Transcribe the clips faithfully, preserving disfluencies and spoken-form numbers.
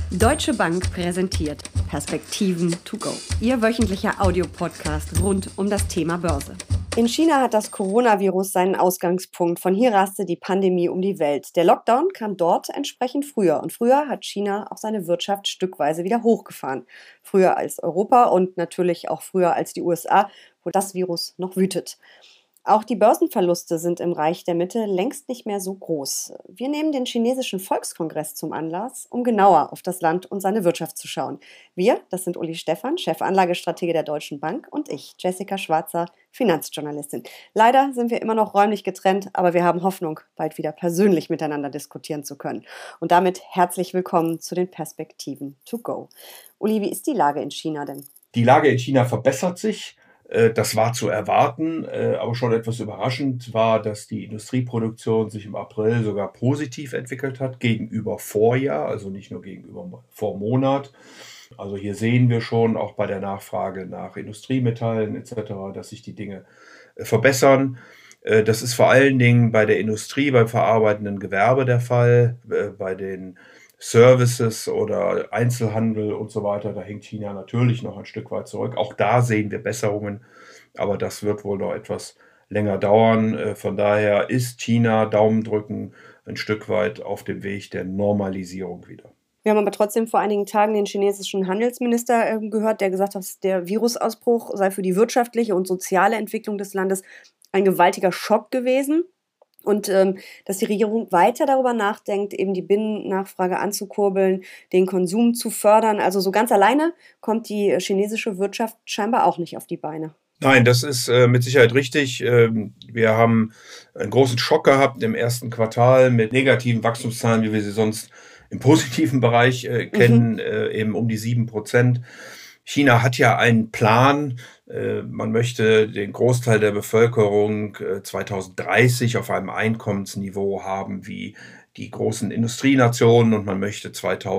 Deutsche Bank präsentiert Perspektiven to go. Ihr wöchentlicher Audiopodcast rund um das Thema Börse. In China hat das Coronavirus seinen Ausgangspunkt. Von hier raste die Pandemie um die Welt. Der Lockdown kam dort entsprechend früher. Und früher hat China auch seine Wirtschaft stückweise wieder hochgefahren. Früher als Europa und natürlich auch früher als die U S A, wo das Virus noch wütet. Auch die Börsenverluste sind im Reich der Mitte längst nicht mehr so groß. Wir nehmen den chinesischen Volkskongress zum Anlass, um genauer auf das Land und seine Wirtschaft zu schauen. Wir, das sind Uli Stephan, Chefanlagestratege der Deutschen Bank, und ich, Jessica Schwarzer, Finanzjournalistin. Leider sind wir immer noch räumlich getrennt, aber wir haben Hoffnung, bald wieder persönlich miteinander diskutieren zu können. Und damit herzlich willkommen zu den Perspektiven to go. Uli, wie ist die Lage in China denn? Die Lage in China verbessert sich. Das war zu erwarten, aber schon etwas überraschend war, dass die Industrieproduktion sich im April sogar positiv entwickelt hat gegenüber Vorjahr, also nicht nur gegenüber Vormonat. Also hier sehen wir schon auch bei der Nachfrage nach Industriemetallen et cetera, dass sich die Dinge verbessern. Das ist vor allen Dingen bei der Industrie, beim verarbeitenden Gewerbe der Fall, bei den Services oder Einzelhandel und so weiter, da hängt China natürlich noch ein Stück weit zurück. Auch da sehen wir Besserungen, aber das wird wohl noch etwas länger dauern. Von daher ist China, Daumen drücken, ein Stück weit auf dem Weg der Normalisierung wieder. Wir haben aber trotzdem vor einigen Tagen den chinesischen Handelsminister gehört, der gesagt hat, der Virusausbruch sei für die wirtschaftliche und soziale Entwicklung des Landes ein gewaltiger Schock gewesen. Und ähm, dass die Regierung weiter darüber nachdenkt, eben die Binnennachfrage anzukurbeln, den Konsum zu fördern. Also so ganz alleine kommt die chinesische Wirtschaft scheinbar auch nicht auf die Beine. Nein, das ist äh, mit Sicherheit richtig. Ähm, wir haben einen großen Schock gehabt im ersten Quartal mit negativen Wachstumszahlen, wie wir sie sonst im positiven Bereich äh, kennen, mhm. äh, eben um die sieben Prozent. China hat ja einen Plan. Man möchte den Großteil der Bevölkerung zweitausenddreißig auf einem Einkommensniveau haben wie die großen Industrienationen, und man möchte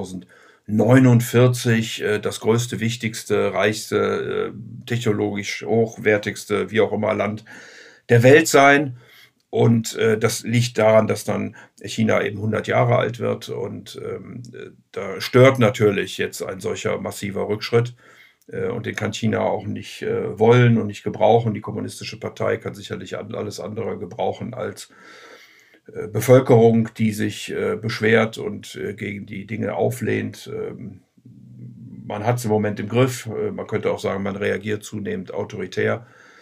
zweitausendneunundvierzig das größte, wichtigste, reichste, technologisch hochwertigste, wie auch immer, Land der Welt sein. Und äh, das liegt daran, dass dann China eben hundert Jahre alt wird, und ähm, da stört natürlich jetzt ein solcher massiver Rückschritt, äh, und den kann China auch nicht äh, wollen und nicht gebrauchen. Die Kommunistische Partei kann sicherlich alles andere gebrauchen als äh, Bevölkerung, die sich äh, beschwert und äh, gegen die Dinge auflehnt. Ähm, man hat es im Moment im Griff, äh, man könnte auch sagen, man reagiert zunehmend autoritär.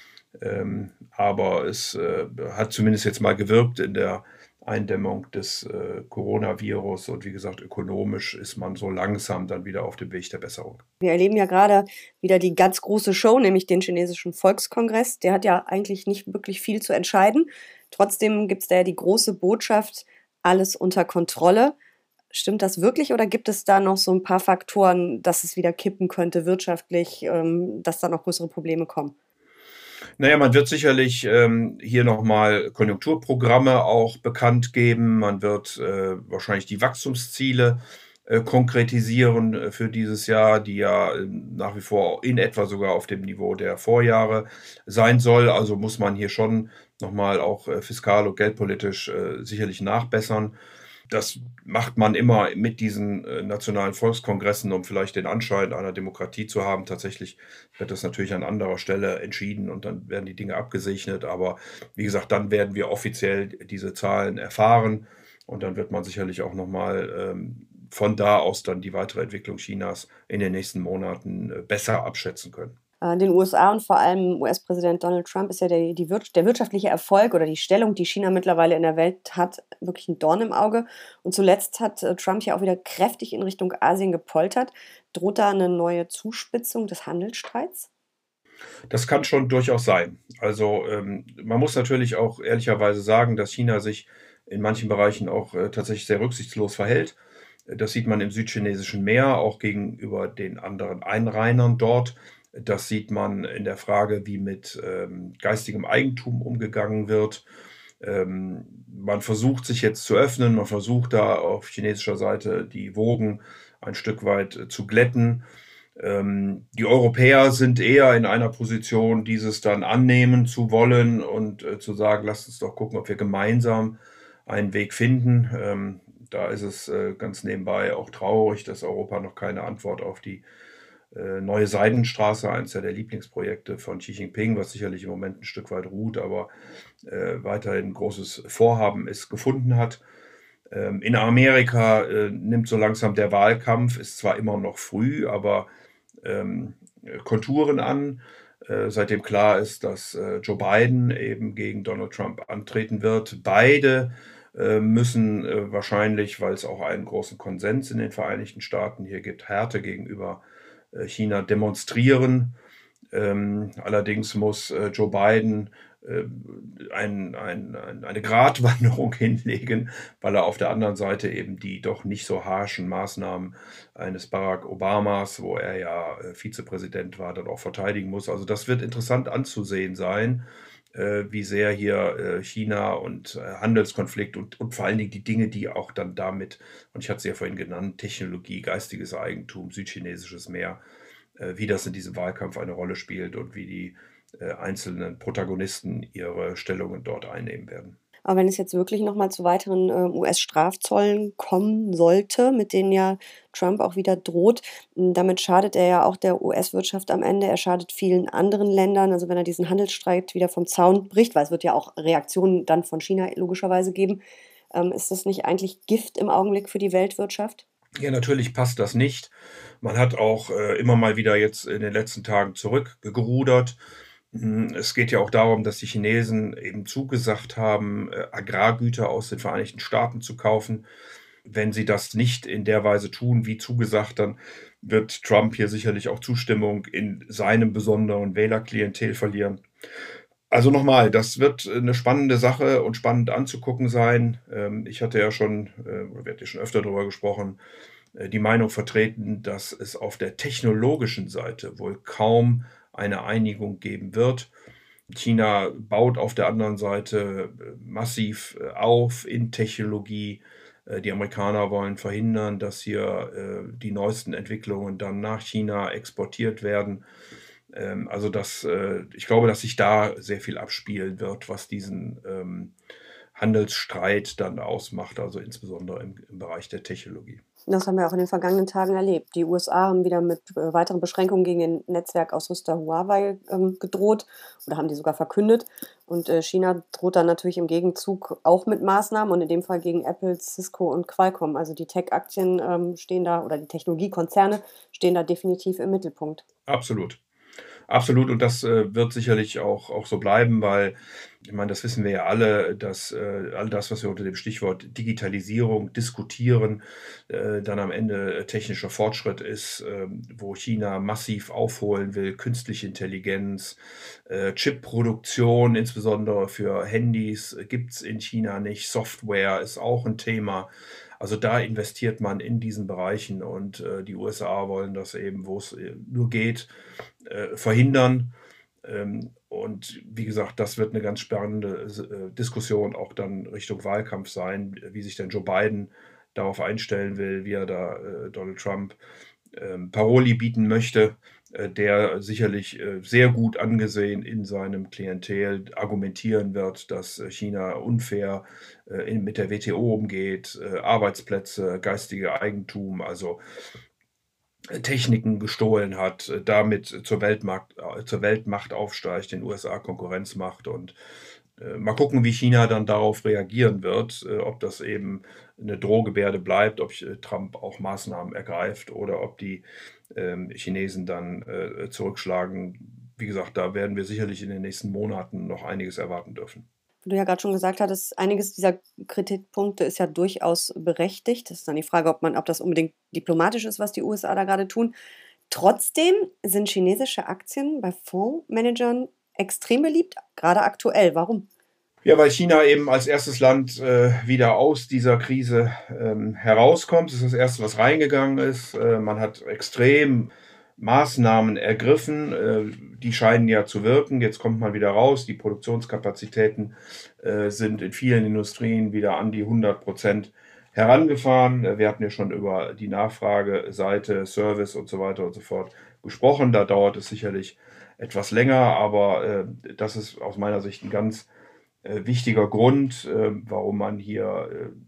Ähm, aber es äh, hat zumindest jetzt mal gewirkt in der Eindämmung des äh, Coronavirus, und wie gesagt, ökonomisch ist man so langsam dann wieder auf dem Weg der Besserung. Wir erleben ja gerade wieder die ganz große Show, nämlich den chinesischen Volkskongress. Der hat ja eigentlich nicht wirklich viel zu entscheiden. Trotzdem gibt es da ja die große Botschaft, alles unter Kontrolle. Stimmt das wirklich, oder gibt es da noch so ein paar Faktoren, dass es wieder kippen könnte wirtschaftlich, ähm, dass da noch größere Probleme kommen? Naja, man wird sicherlich ähm, hier nochmal Konjunkturprogramme auch bekannt geben. Man wird äh, wahrscheinlich die Wachstumsziele äh, konkretisieren äh, für dieses Jahr, die ja äh, nach wie vor in etwa sogar auf dem Niveau der Vorjahre sein soll. Also muss man hier schon nochmal auch äh, fiskal und geldpolitisch äh, sicherlich nachbessern. Das macht man immer mit diesen äh, nationalen Volkskongressen, um vielleicht den Anschein einer Demokratie zu haben. Tatsächlich wird das natürlich an anderer Stelle entschieden, und dann werden die Dinge abgesegnet. Aber wie gesagt, dann werden wir offiziell diese Zahlen erfahren, und dann wird man sicherlich auch nochmal ähm, von da aus dann die weitere Entwicklung Chinas in den nächsten Monaten äh, besser abschätzen können. In den U S A und vor allem U S-Präsident Donald Trump ist ja der, die Wir- der wirtschaftliche Erfolg oder die Stellung, die China mittlerweile in der Welt hat, wirklich ein Dorn im Auge. Und zuletzt hat äh, Trump ja auch wieder kräftig in Richtung Asien gepoltert. Droht da eine neue Zuspitzung des Handelsstreits? Das kann schon durchaus sein. Also ähm, man muss natürlich auch ehrlicherweise sagen, dass China sich in manchen Bereichen auch äh, tatsächlich sehr rücksichtslos verhält. Das sieht man im südchinesischen Meer, auch gegenüber den anderen Einrheinern dort. Das sieht man in der Frage, wie mit ähm, geistigem Eigentum umgegangen wird. Ähm, man versucht sich jetzt zu öffnen, man versucht da auf chinesischer Seite die Wogen ein Stück weit äh, zu glätten. Ähm, die Europäer sind eher in einer Position, dieses dann annehmen zu wollen und äh, zu sagen, lasst uns doch gucken, ob wir gemeinsam einen Weg finden. Ähm, da ist es äh, ganz nebenbei auch traurig, dass Europa noch keine Antwort auf die äh, neue Seidenstraße, eines ja der Lieblingsprojekte von Xi Jinping, was sicherlich im Moment ein Stück weit ruht, aber äh, weiterhin ein großes Vorhaben ist, gefunden hat. Ähm, in Amerika äh, nimmt so langsam der Wahlkampf, ist zwar immer noch früh, aber ähm, Konturen an, äh, seitdem klar ist, dass äh, Joe Biden eben gegen Donald Trump antreten wird. Beide äh, müssen äh, wahrscheinlich, weil es auch einen großen Konsens in den Vereinigten Staaten hier gibt, Härte gegenüber äh, China demonstrieren. Ähm, allerdings muss äh, Joe Biden äh, ein, ein, ein, eine Gratwanderung hinlegen, weil er auf der anderen Seite eben die doch nicht so harschen Maßnahmen eines Barack Obamas, wo er ja äh, Vizepräsident war, dann auch verteidigen muss. Also das wird interessant anzusehen sein, äh, wie sehr hier äh, China und äh, Handelskonflikt und, und vor allen Dingen die Dinge, die auch dann damit, und ich hatte es ja vorhin genannt, Technologie, geistiges Eigentum, südchinesisches Meer, wie das in diesem Wahlkampf eine Rolle spielt und wie die äh, einzelnen Protagonisten ihre Stellungen dort einnehmen werden. Aber wenn es jetzt wirklich nochmal zu weiteren äh, U S-Strafzöllen kommen sollte, mit denen ja Trump auch wieder droht, m, damit schadet er ja auch der U S-Wirtschaft am Ende. Er schadet vielen anderen Ländern. Also wenn er diesen Handelsstreit wieder vom Zaun bricht, weil es wird ja auch Reaktionen dann von China logischerweise geben, ähm, ist das nicht eigentlich Gift im Augenblick für die Weltwirtschaft? Ja, natürlich passt das nicht. Man hat auch äh, immer mal wieder jetzt in den letzten Tagen zurückgerudert. Hm, Es geht ja auch darum, dass die Chinesen eben zugesagt haben, äh, Agrargüter aus den Vereinigten Staaten zu kaufen. Wenn sie das nicht in der Weise tun, wie zugesagt, dann wird Trump hier sicherlich auch Zustimmung in seinem besonderen Wählerklientel verlieren. Also nochmal, das wird eine spannende Sache und spannend anzugucken sein. Ähm, Ich hatte ja schon, äh, oder wir hatten ja schon öfter darüber gesprochen, äh, die Meinung vertreten, dass es auf der technologischen Seite wohl kaum eine Einigung geben wird. China baut auf der anderen Seite äh, massiv äh, auf in Technologie. Äh, Die Amerikaner wollen verhindern, dass hier äh, die neuesten Entwicklungen dann nach China exportiert werden. Ähm, also das, äh, ich glaube, dass sich da sehr viel abspielen wird, was diesen ähm, Handelsstreit dann ausmacht, also insbesondere im, im Bereich der Technologie. Das haben wir auch in den vergangenen Tagen erlebt. Die U S A haben wieder mit äh, weiteren Beschränkungen gegen den Netzwerkausrüster Huawei ähm, gedroht oder haben die sogar verkündet. Und äh, China droht dann natürlich im Gegenzug auch mit Maßnahmen und in dem Fall gegen Apple, Cisco und Qualcomm. Also die Tech-Aktien ähm, stehen da oder die Technologiekonzerne stehen da definitiv im Mittelpunkt. Absolut. Absolut, und das äh, wird sicherlich auch, auch so bleiben, weil, ich meine, das wissen wir ja alle, dass äh, all das, was wir unter dem Stichwort Digitalisierung diskutieren, äh, dann am Ende äh, technischer Fortschritt ist, äh, wo China massiv aufholen will, künstliche Intelligenz, äh, Chipproduktion, insbesondere für Handys, äh, gibt es in China nicht, Software ist auch ein Thema. Also da investiert man in diesen Bereichen und äh, die U S A wollen das eben, wo es äh, nur geht, äh, verhindern. Ähm, und wie gesagt, das wird eine ganz spannende äh, Diskussion auch dann Richtung Wahlkampf sein, wie sich denn Joe Biden darauf einstellen will, wie er da äh, Donald Trump ähm, Paroli bieten möchte, äh, der sicherlich äh, sehr gut angesehen in seinem Klientel argumentieren wird, dass äh, China unfair äh, in, mit der W T O umgeht, äh, Arbeitsplätze, geistige Eigentum, also Techniken gestohlen hat, äh, damit zur Weltmarkt, äh, zur Weltmacht aufsteigt, den U S A Konkurrenz macht und äh, mal gucken, wie China dann darauf reagieren wird, äh, ob das eben eine Drohgebärde bleibt, ob äh, Trump auch Maßnahmen ergreift oder ob die ähm, Chinesen dann äh, zurückschlagen. Wie gesagt, da werden wir sicherlich in den nächsten Monaten noch einiges erwarten dürfen. Wie du ja gerade schon gesagt hattest, einiges dieser Kritikpunkte ist ja durchaus berechtigt. Das ist dann die Frage, ob man, ob das unbedingt diplomatisch ist, was die U S A da gerade tun. Trotzdem sind chinesische Aktien bei Fondsmanagern extrem beliebt, gerade aktuell. Warum? Ja, weil China eben als erstes Land äh, wieder aus dieser Krise ähm, herauskommt. Das ist das Erste, was reingegangen ist. Äh, man hat extrem Maßnahmen ergriffen, äh, die scheinen ja zu wirken. Jetzt kommt man wieder raus. Die Produktionskapazitäten äh, sind in vielen Industrien wieder an die hundert Prozent herangefahren. Äh, Wir hatten ja schon über die Nachfrageseite, Service und so weiter und so fort gesprochen. Da dauert es sicherlich etwas länger, aber äh, das ist aus meiner Sicht ein ganz äh, wichtiger Grund, äh, warum man hier äh,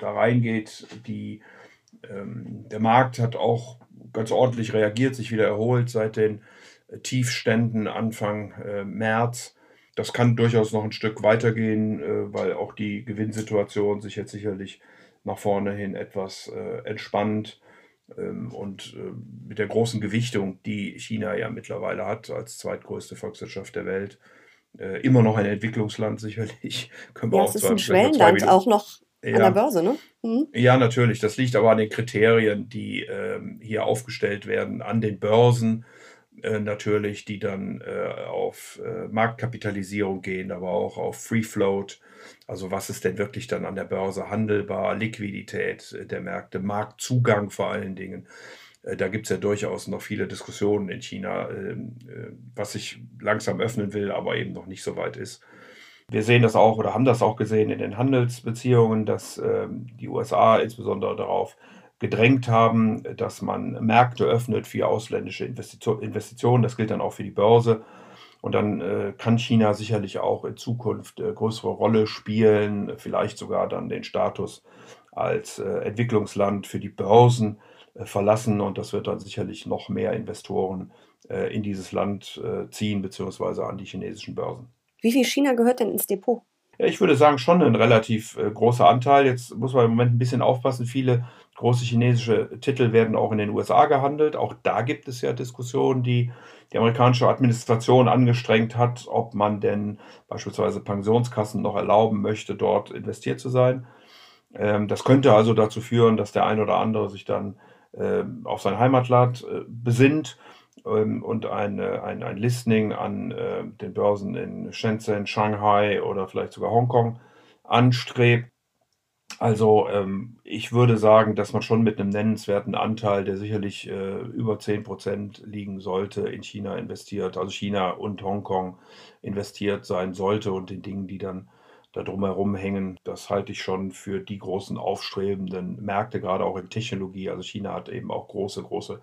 da reingeht. Die, ähm, der Markt hat auch ganz ordentlich reagiert, sich wieder erholt seit den äh, Tiefständen Anfang äh, März. Das kann durchaus noch ein Stück weitergehen, äh, weil auch die Gewinnsituation sich jetzt sicherlich nach vorne hin etwas äh, entspannt. Ähm, und äh, mit der großen Gewichtung, die China ja mittlerweile hat als zweitgrößte Volkswirtschaft der Welt, äh, immer noch ein Entwicklungsland sicherlich. Können wir Ja, auch es ist zwei, ein vielleicht mal zwei Schwellenland, Minuten. auch noch an der Ja, Börse, ne? Mhm. ja, natürlich. Das liegt aber an den Kriterien, die ähm, hier aufgestellt werden, an den Börsen äh, natürlich, die dann äh, auf äh, Marktkapitalisierung gehen, aber auch auf Free Float. Also was ist denn wirklich dann an der Börse handelbar, Liquidität äh, der Märkte, Marktzugang vor allen Dingen. Äh, da gibt es ja durchaus noch viele Diskussionen in China, ähm, äh, was sich langsam öffnen will, aber eben noch nicht so weit ist. Wir sehen das auch oder haben das auch gesehen in den Handelsbeziehungen, dass ähm, die U S A insbesondere darauf gedrängt haben, dass man Märkte öffnet für ausländische Investizo- Investitionen. Das gilt dann auch für die Börse. Und dann äh, kann China sicherlich auch in Zukunft äh, größere Rolle spielen, vielleicht sogar dann den Status als äh, Entwicklungsland für die Börsen äh, verlassen. Und das wird dann sicherlich noch mehr Investoren äh, in dieses Land äh, ziehen, beziehungsweise an die chinesischen Börsen. Wie viel China gehört denn ins Depot? Ja, ich würde sagen, schon ein relativ äh, großer Anteil. Jetzt muss man im Moment ein bisschen aufpassen. Viele große chinesische Titel werden auch in den U S A gehandelt. Auch da gibt es ja Diskussionen, die die amerikanische Administration angestrengt hat, ob man denn beispielsweise Pensionskassen noch erlauben möchte, dort investiert zu sein. Ähm, das könnte also dazu führen, dass der ein oder andere sich dann ähm, auf sein Heimatland äh, besinnt ähm, und ein, äh, ein, ein Listing an äh, den Börsen in Shenzhen, Shanghai oder vielleicht sogar Hongkong anstrebt. Also ähm, ich würde sagen, dass man schon mit einem nennenswerten Anteil, der sicherlich äh, über zehn Prozent liegen sollte, in China investiert, also China und Hongkong investiert sein sollte und den Dingen, die dann da drumherum hängen. Das halte ich schon für die großen aufstrebenden Märkte, gerade auch in Technologie. Also China hat eben auch große, große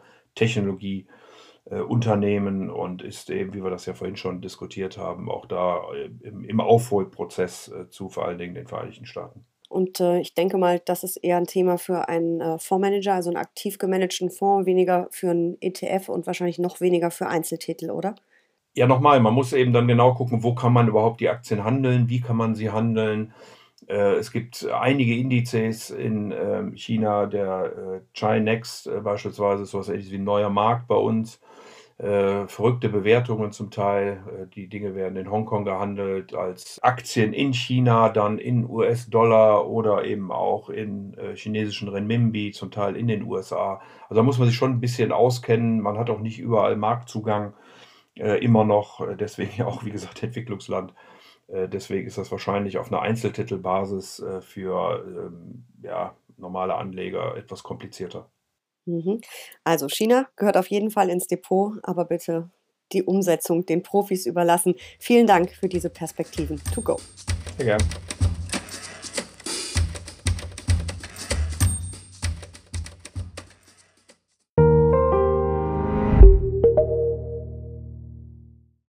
Technologieunternehmen und ist eben, wie wir das ja vorhin schon diskutiert haben, auch da äh, im, im Aufholprozess äh, zu vor allen Dingen den Vereinigten Staaten. Und äh, ich denke mal, das ist eher ein Thema für einen äh, Fondsmanager, also einen aktiv gemanagten Fonds, weniger für einen E T F und wahrscheinlich noch weniger für Einzeltitel, oder? Ja, nochmal, man muss eben dann genau gucken, wo kann man überhaupt die Aktien handeln, wie kann man sie handeln. Äh, es gibt einige Indizes in ähm, China, der äh, Chi-Next äh, beispielsweise, ist sowas ähnliches wie ein neuer Markt bei uns. Äh, verrückte Bewertungen zum Teil. Äh, die Dinge werden in Hongkong gehandelt als Aktien in China, dann in U S-Dollar oder eben auch in äh, chinesischen Renminbi, zum Teil in den U S A. Also da muss man sich schon ein bisschen auskennen. Man hat auch nicht überall Marktzugang. Äh, immer noch, äh, deswegen ja auch, wie gesagt, Entwicklungsland. Äh, deswegen ist das wahrscheinlich auf einer Einzeltitelbasis äh, für ähm, ja, normale Anleger etwas komplizierter. Mhm. Also China gehört auf jeden Fall ins Depot, aber bitte die Umsetzung den Profis überlassen. Vielen Dank für diese Perspektiven. To go. Sehr gern.